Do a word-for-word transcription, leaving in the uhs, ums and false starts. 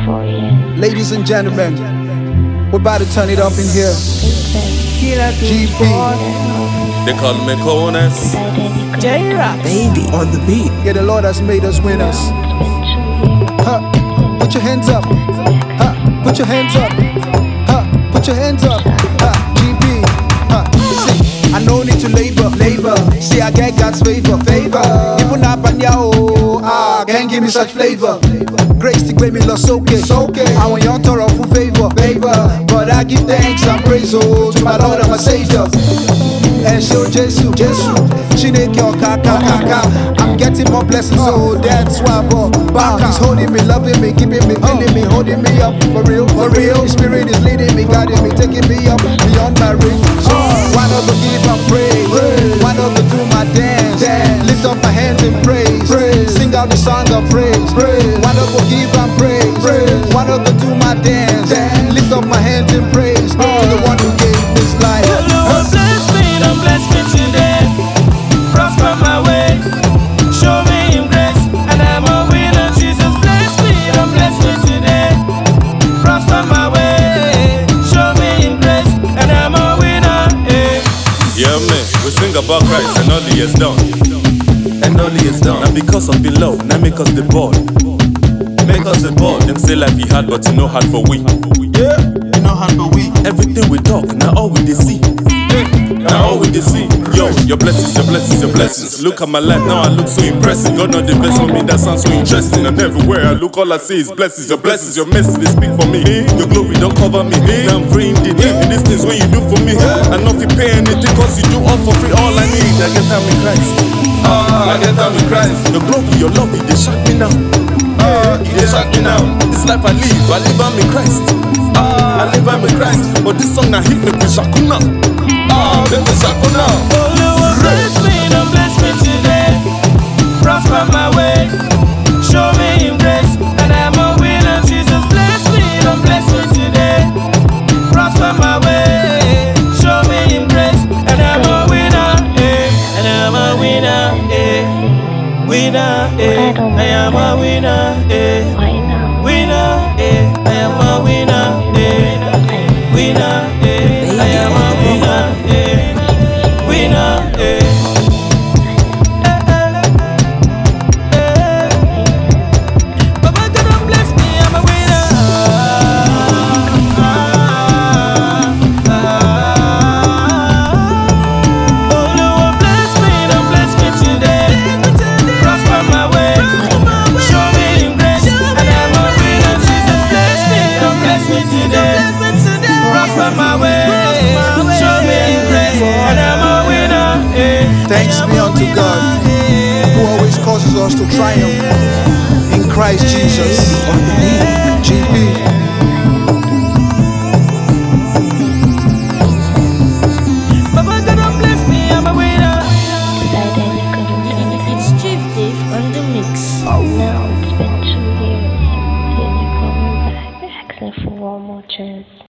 Ladies and gentlemen, we're about to turn it up in here. G P. They call me Cones. J-Rock. Baby on the beat. Yeah, the Lord has made us winners. Huh. Put your hands up. Huh. Put your hands up. Huh. Put your hands up. Huh. G P. Huh. See, I no need to labor, labor. See, I get God's favor, favor. Even up and yo, ah, can't give me such flavor. Grace to make me lost, okay, okay. I want your thorough full favor, favor. But I give thanks and praise oh, to my Lord and my Savior. And show Jesus, Jesus. She make your kaka kaka. I'm getting more blessings, so that's why I bought back. He's holding me, loving me, keeping me, feeling me, holding me up for real, for real. His Spirit is leading me, guiding me, taking me up beyond my reach. So why not to give and praise? Why not to do my dance? Lift up my hands in praise. Sing out the song of praise. Why not to give and praise? Why not to do my dance? Lift up my hands in praise to the one who gave this life. Lord, bless me, don't bless me today. Prosper my way, show me Him grace, and I'm a winner. Jesus, bless me, don't bless me today. Prosper my way, show me Him grace, and I'm a winner. Eh. Yeah, man, we sing about Christ and all He has done. And all He has done. And because of the love, now make us the ball. Make us the ball. Them say life He had, but you know hard for we. Yeah, you know how to we. Everything we talk, now all we they see. Now all we they see. Yo, your blessings, your blessings, your blessings. Look at my life, now I look so impressive. God not the best for me, that sounds so interesting. And everywhere I look, all I see is blessings, your blessings, your message, they speak for me. Your glory don't cover me. Now I'm praying the name in these things when you do for me. I not fi pay anything, cause you do all for free. All I need, I get time in Christ. Ah, I get time in Christ. Your glory, your love, it they shock me now. Ah, it they shock me now. This life I live, I live I'm in Christ. Ah, I live I'm in Christ. But this song now hit me with Shakuna. Ah, them the Shakuna. Oh Lord, bless me, don't bless me today. Prosper my way, show me Him grace, and I'm a winner. Jesus, bless me, don't bless me today. Prosper my way, show me Him grace, and I'm a winner. Eh. And I'm a winner. Eh. Winner. Eh. I am a winner. Eh. Winner. Eh. I am a winner. Eh. Winner. Eh. I am a winner. Eh. Winner. Eh. Baba God don't bless me, I'm a winner. Oh Lord, bless me, don't bless me today. Prosper my way, show me Him grace, and I'm a winner. Jesus, bless me, don't bless me today. Prosper my way, show me Him grace, and I'm a winner. Eh. Thanks be unto God, who always causes us to triumph in Christ Jesus. On the beat.